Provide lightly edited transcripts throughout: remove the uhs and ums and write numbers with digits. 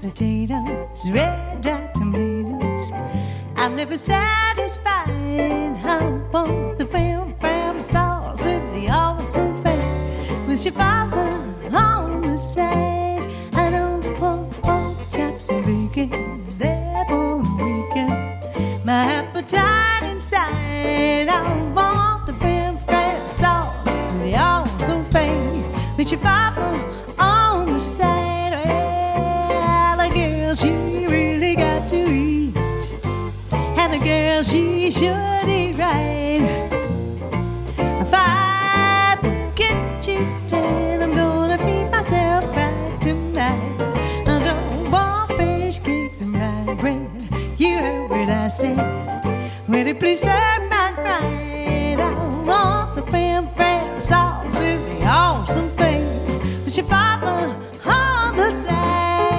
potatoes, red dry tomatoes. I'm never satisfied. I want the fram sauce with the awesome fat, with your father on the side. I don't want pork chops and bacon, they're for the weekend. My appetite inside. I want the fram sauce with the awesome fat, with your father on the side. She really got to eat, and a girl, she should eat right. If I forget you, then I'm gonna feed myself right tonight. I don't want fish cakes and rye bread. You heard what I said. Will you please serve my right? I want the fram sauce with the awesome thing, with your father on the side.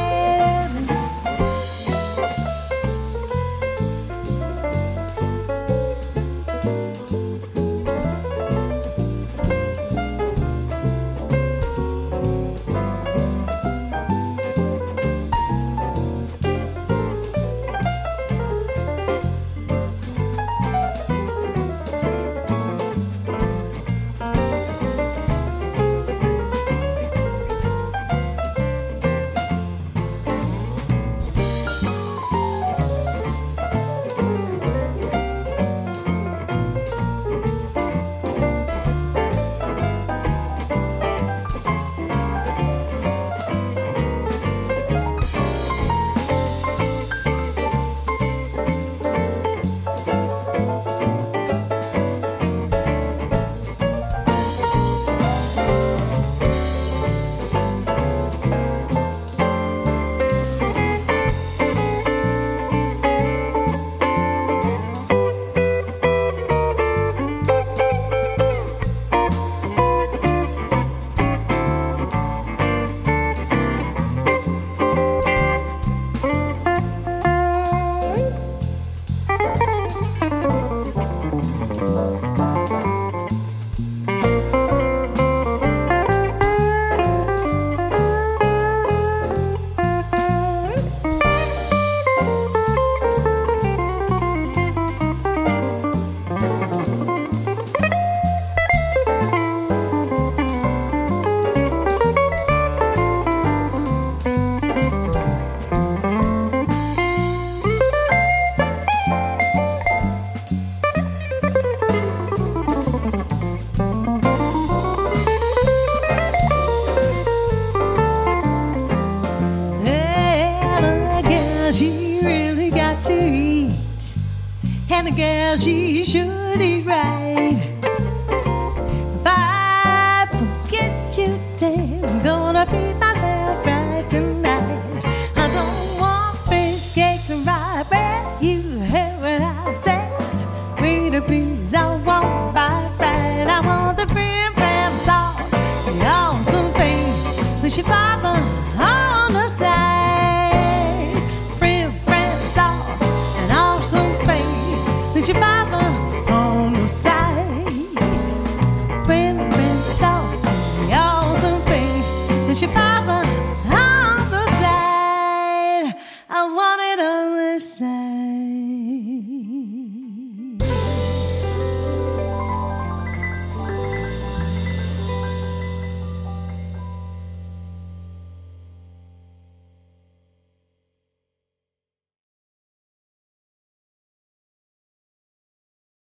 She really got to eat, and a girl, she should eat right. If I forget you, then I'm gonna feed myself right tonight. I don't want fish cakes and rye bread. You heard what I said. Waiter, please, I won't buy fried. I want the fram sauce, the awesome thing, with your father on the side. With your papa